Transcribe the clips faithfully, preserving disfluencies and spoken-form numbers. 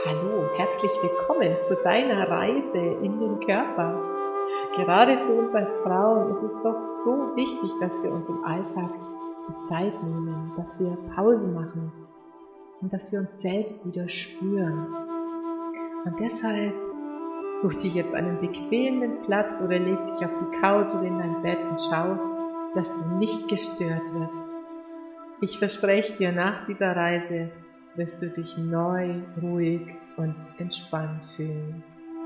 Hallo, herzlich willkommen zu deiner Reise in den Körper. Gerade für uns als Frauen ist es doch so wichtig, dass wir uns im Alltag die Zeit nehmen, dass wir Pause machen und dass wir uns selbst wieder spüren. Und deshalb such dir jetzt einen bequemen Platz oder leg dich auf die Couch oder in dein Bett und schau, dass du nicht gestört wirst. Ich verspreche dir, nach dieser Reise wirst du dich neu, ruhig und entspannt fühlen.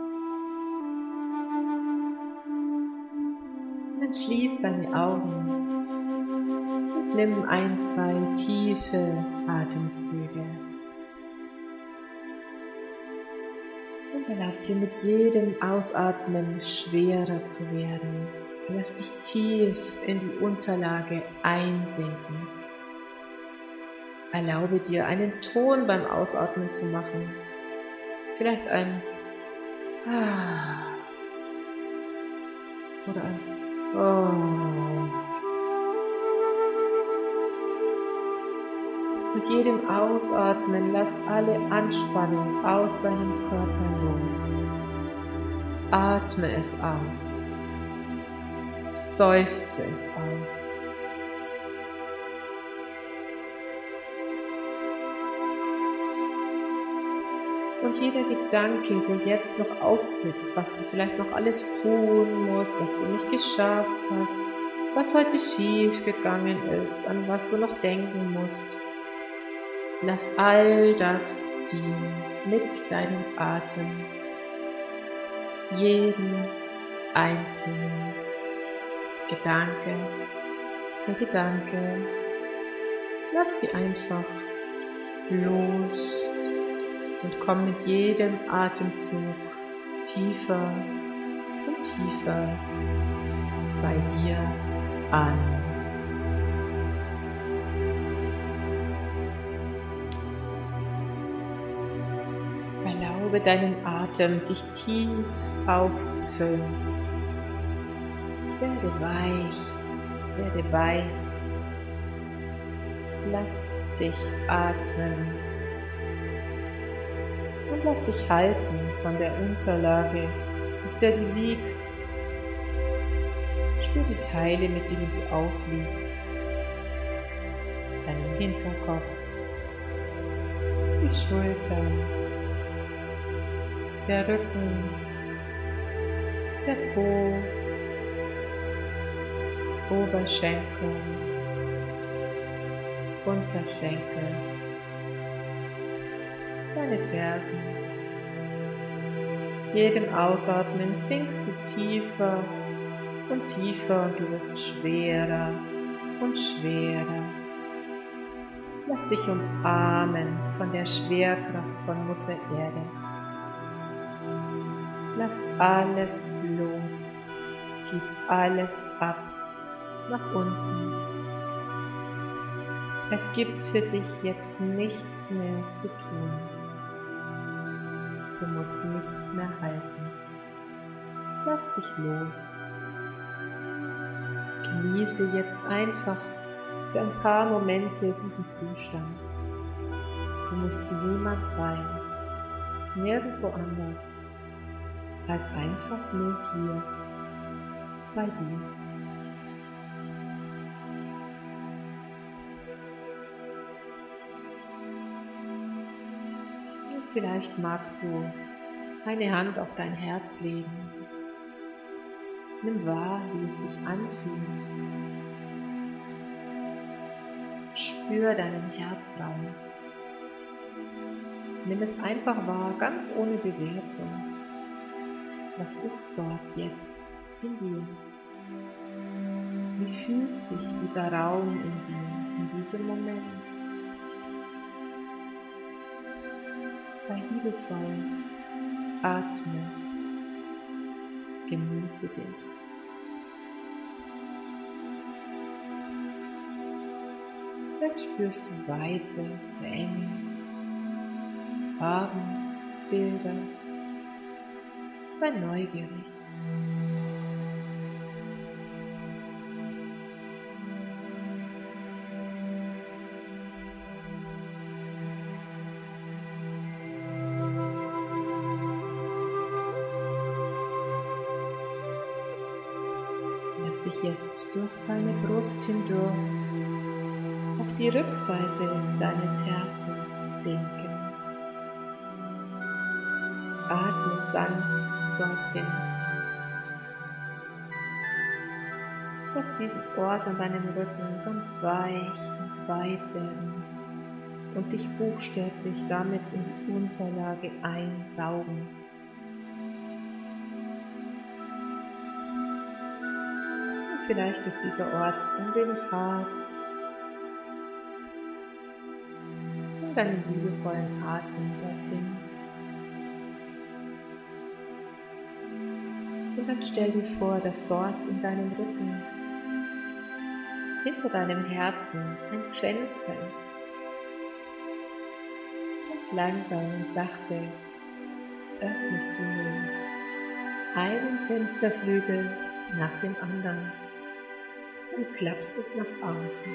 Dann schließ deine Augen und nimm ein, zwei tiefe Atemzüge. Und erlaub dir mit jedem Ausatmen schwerer zu werden. Lass dich tief in die Unterlage einsinken. Erlaube dir, einen Ton beim Ausatmen zu machen. Vielleicht ein Ah oder ein Oh. Mit jedem Ausatmen lass alle Anspannung aus deinem Körper los. Atme es aus. Seufze es aus. Und jeder Gedanke, der jetzt noch aufblitzt, was du vielleicht noch alles tun musst, was du nicht geschafft hast, was heute schief gegangen ist, an was du noch denken musst, lass all das ziehen mit deinem Atem. Jeden einzelnen Gedanke für Gedanke, lass sie einfach los. Und komm mit jedem Atemzug tiefer und tiefer bei dir an. Erlaube deinem Atem, dich tief aufzufüllen. Werde weich, werde weit. Lass dich atmen. Und lass dich halten von der Unterlage, auf der du liegst. Spür die Teile, mit denen du aufliegst. Deinen Hinterkopf, die Schultern, der Rücken, der Po, Oberschenkel, Unterschenkel, deine Fersen. Mit jedem Ausatmen sinkst du tiefer und tiefer und du wirst schwerer und schwerer. Lass dich umarmen von der Schwerkraft von Mutter Erde. Lass alles los, gib alles ab, nach unten. Es gibt für dich jetzt nichts mehr zu tun. Du musst nichts mehr halten. Lass dich los. Genieße jetzt einfach für ein paar Momente diesen Zustand. Du musst niemand sein, nirgendwo anders, als einfach nur hier, bei dir. Vielleicht magst du eine Hand auf dein Herz legen. Nimm wahr, wie es sich anfühlt. Spür deinen Herzraum. Nimm es einfach wahr, ganz ohne Bewertung. Was ist dort jetzt in dir? Wie fühlt sich dieser Raum in dir in diesem Moment? Sei liebevoll, atme, genieße dich. Jetzt spürst du Weite, Enge, Farben, Bilder. Sei neugierig. dich jetzt durch deine Brust hindurch auf die Rückseite deines Herzens sinken. Atme sanft dorthin. Lass diesen Ort an deinem Rücken ganz weich und weit werden und dich buchstäblich damit in die Unterlage einsaugen. Und vielleicht ist dieser Ort ein wenig hart. Und einen liebevollen Atem dorthin. Und dann stell dir vor, dass dort in deinem Rücken, hinter deinem Herzen, ein Fenster ist. Und langsam und sachte öffnest du nun einen Fensterflügel nach dem anderen und klappst es nach außen.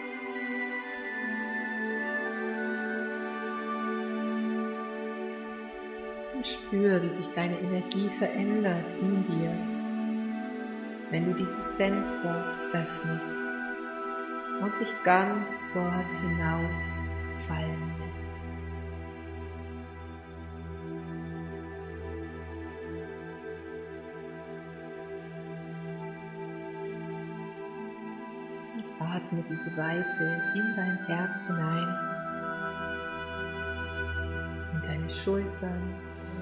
Und spür, wie sich deine Energie verändert in dir, wenn du dieses Fenster öffnest und dich ganz dort hinaus fallen lässt. Und atme diese Weite in dein Herz hinein, in deine Schultern,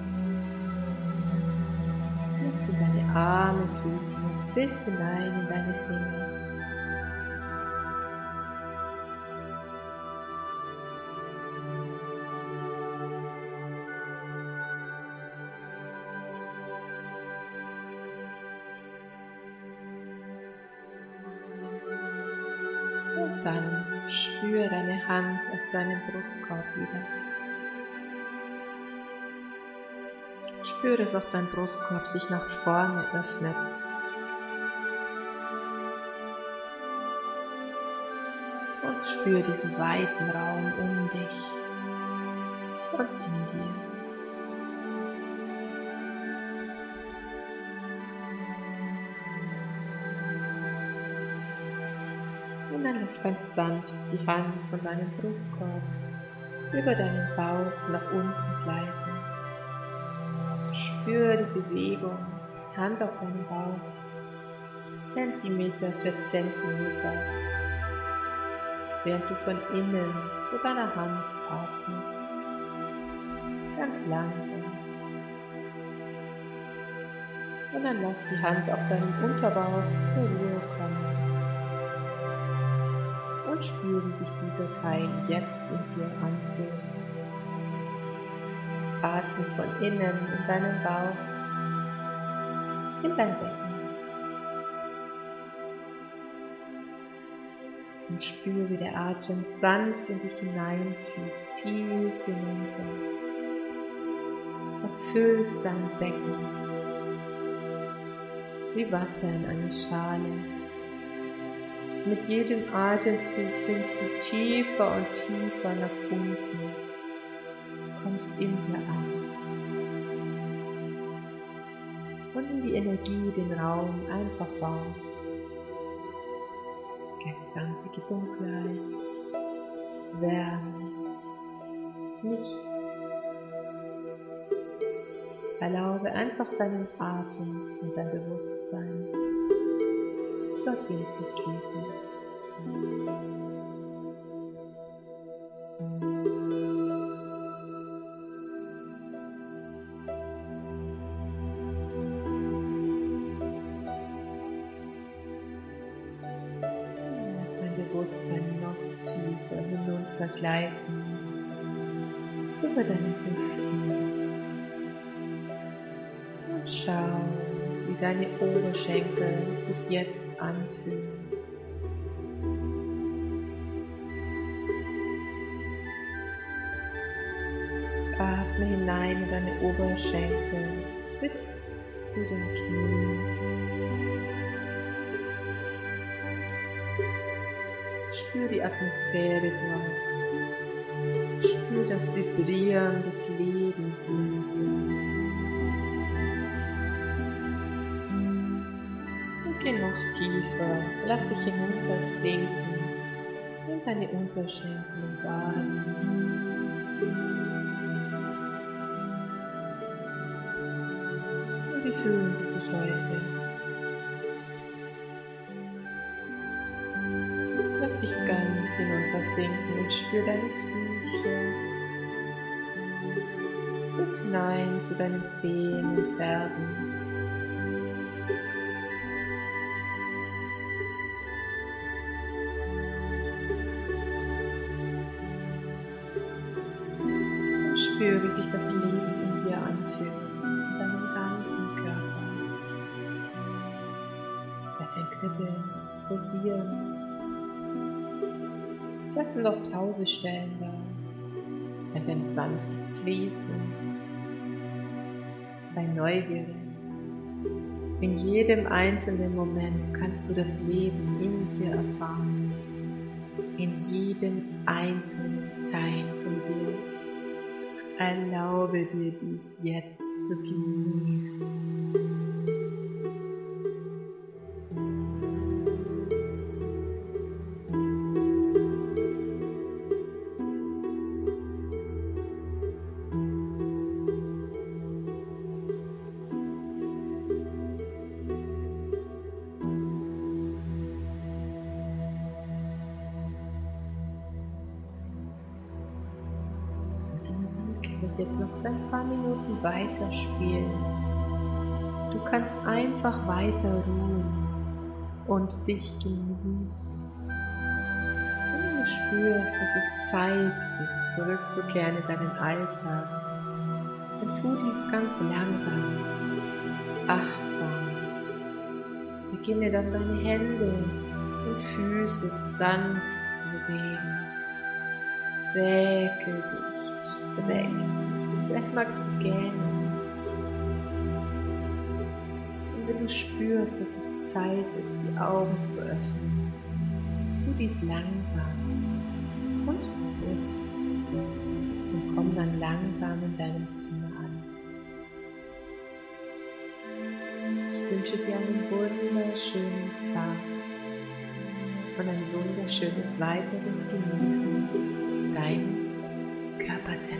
bis in deine Arme fließen und bis hinein in deine Finger. Und dann spür deine Hand auf deinen Brustkorb wieder. Spür, dass auch dein Brustkorb sich nach vorne öffnet. Und spür diesen weiten Raum um dich und in dir. Und dann lass ganz sanft die Hand von deinem Brustkorb über deinen Bauch nach unten gleiten. Spür die Bewegung, die Hand auf deinem Bauch, Zentimeter für Zentimeter, während du von innen zu deiner Hand atmest, ganz langsam. Und dann lass die Hand auf deinem Unterbauch zur Ruhe kommen und spür, wie sich dieser Teil jetzt in dir anfühlt. Atme von innen in deinen Bauch, in dein Becken und spüre, wie der Atem sanft in dich hineinfließt, tief hinunter. Erfüllt dein Becken wie Wasser in eine Schale. Mit jedem Atemzug sinkst du tiefer und tiefer nach unten. Kommst in dir an und in die Energie, den Raum einfach wahr. Gesamte Dunkelheit, Wärme, Licht. Erlaube einfach deinen Atem und dein Bewusstsein dorthin zu fließen. Bewusstsein noch tiefer hinuntergleiten über deine Hüften und schau, wie deine Oberschenkel sich jetzt anfühlen. Atme hinein in deine Oberschenkel bis zu den Knien. Spür die Atmosphäre dort. Spür das Vibrieren des Lebens in dir. Und Geh noch tiefer, lass dich hinuntersinken in deine Unterschenkel und Waden. Und wie fühlen sie sich heute? Lass dich ganz hinuntersinken und spür deine Füße bis hinein zu deinen Zehen und Fersen. Und spür, wie sich das Leben in dir anfühlt, in deinem ganzen Körper. Lass ein Kribbeln, Pulsieren. Lass noch taube Stellen da. Lass ein sanftes Fließen. Sei neugierig. In jedem einzelnen Moment kannst du das Leben in dir erfahren. In jedem einzelnen Teil von dir. Erlaube dir dies jetzt zu genießen. Und jetzt noch ein paar Minuten weiterspielen. Du kannst einfach weiter ruhen und dich genießen. Wenn du spürst, dass es Zeit ist, zurückzukehren in deinen Alltag, dann tu dies ganz langsam, achtsam. Beginne dann deine Hände und Füße sanft zu bewegen. Recke dich, streck dich, vielleicht magst du gähnen. Und wenn du spürst, dass es Zeit ist, die Augen zu öffnen, tu dies langsam und bewusst und komm dann langsam in deinem Zimmer an. Ich wünsche dir einen wunderschönen Tag und ein wunderschönes weiteres Genießen. Dein Körpertempel.